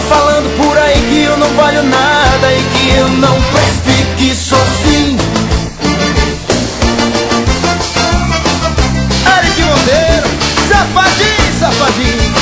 falando por aí que eu não valho nada e que eu não presto e que sou sim. Eric Monteiro, safadinho, safadinho.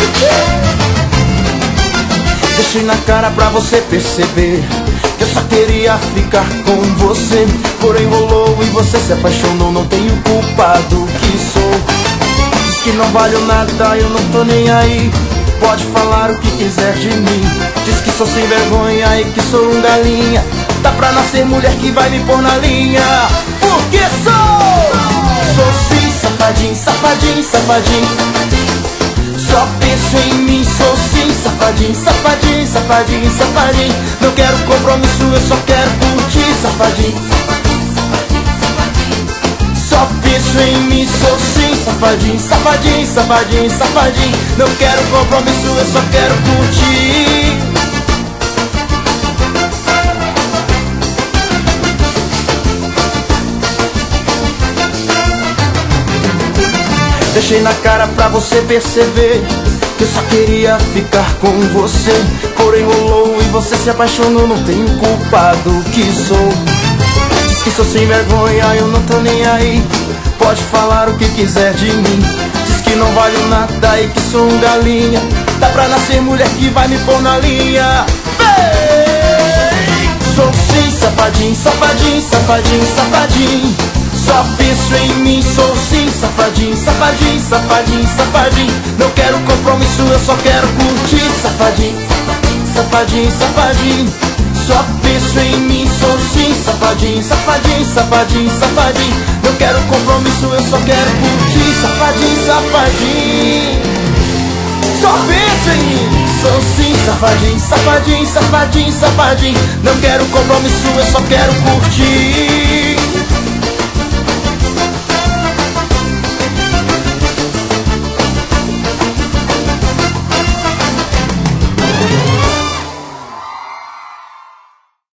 Deixei na cara pra você perceber que eu só queria ficar com você. Porém rolou e você se apaixonou, não tenho culpado que sou. Diz que não valho nada, eu não tô nem aí. Pode falar o que quiser de mim. Diz que sou sem vergonha e que sou um galinha. Tá pra nascer mulher que vai me pôr na linha. Porque sou sim, safadinho, safadinho, safadinho. Só penso em mim, sou sim, safadinho, safadinho, safadinho, safadinho. Não quero compromisso, eu só quero curtir, safadinho. Só penso em mim, sou sim, safadinho, safadinho, safadinho, safadinho. Não quero compromisso, eu só quero curtir. Deixei na cara pra você perceber que eu só queria ficar com você. Porém rolou e você se apaixonou, não tenho culpado que sou. Diz que sou sem vergonha, eu não tô nem aí. Pode falar o que quiser de mim. Diz que não valho nada e que sou um galinha. Tá pra nascer mulher que vai me pôr na linha. Ei! Sou sim, safadinho, safadinho, safadinho, safadinho. Só penso em mim, sou sim, safadinho, safadinho, safadinho, safadinho. Não quero compromisso, eu só quero curtir, safadinho, safadinho, safadinho. Só penso em mim, sou sim, safadinho, safadinho, safadinho, safadinho. Não quero compromisso, eu só quero curtir, safadinho, safadinho. Só penso em mim, sou sim, safadinho, safadinho, safadinho, safadinho. Não quero compromisso, eu só quero curtir.